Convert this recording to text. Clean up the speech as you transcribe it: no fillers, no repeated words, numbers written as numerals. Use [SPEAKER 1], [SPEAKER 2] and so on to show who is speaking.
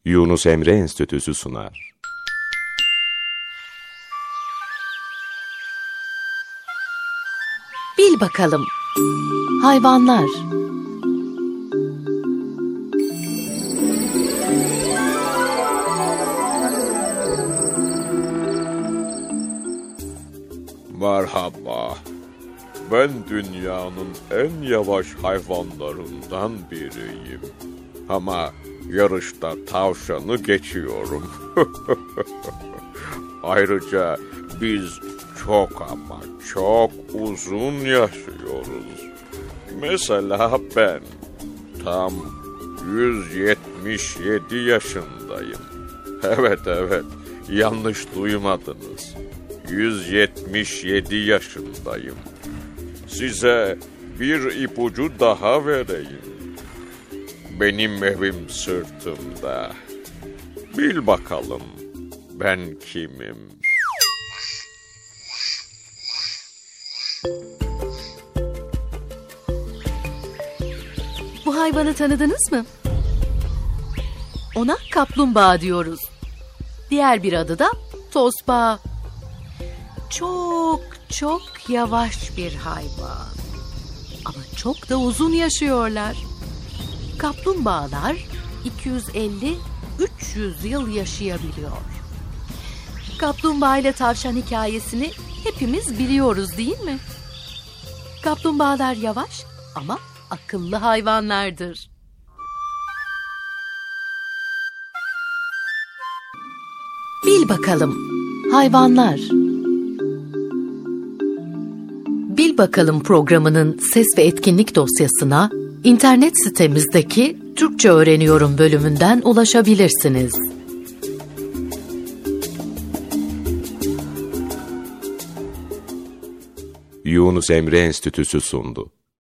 [SPEAKER 1] Yunus Emre Enstitüsü sunar.
[SPEAKER 2] Bil bakalım. Hayvanlar.
[SPEAKER 3] Merhaba. Ben dünyanın en yavaş hayvanlarından biriyim. Ama yarışta tavşanı geçiyorum. Ayrıca biz çok ama çok uzun yaşıyoruz. Mesela ben tam 177 yaşındayım. Evet, yanlış duymadınız. 177 yaşındayım. Size bir ipucu daha vereyim. Benim evim sırtımda. Bil bakalım ben kimim?
[SPEAKER 2] Bu hayvanı tanıdınız mı? Ona kaplumbağa diyoruz. Diğer bir adı da tosbağa. Çok yavaş bir hayvan. Ama çok da uzun yaşıyorlar. Kaplumbağalar 250-300 yıl yaşayabiliyor. Kaplumbağa ile tavşan hikayesini hepimiz biliyoruz, değil mi? Kaplumbağalar yavaş ama akıllı hayvanlardır. Bil bakalım. Hayvanlar. Bil bakalım programının ses ve etkinlik dosyasına internet sitemizdeki Türkçe Öğreniyorum bölümünden ulaşabilirsiniz.
[SPEAKER 1] Yunus Emre Enstitüsü sundu.